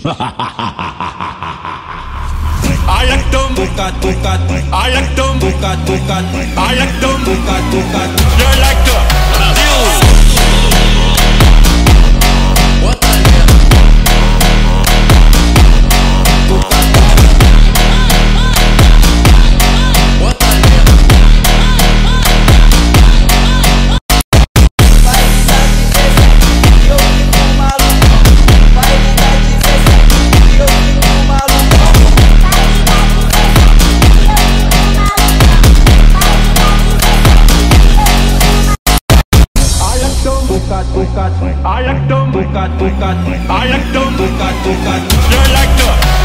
I like them buka tuka, I like them buka tuka, I like them buka tuka. You like the what the hell? Buka tuka. What the hell? Vai me dar de presente que eu fico maluco. Vai me dar de presente que eu fico maluco. I like them buka tuka, I like them buka tuka, I like them buka tuka. You like the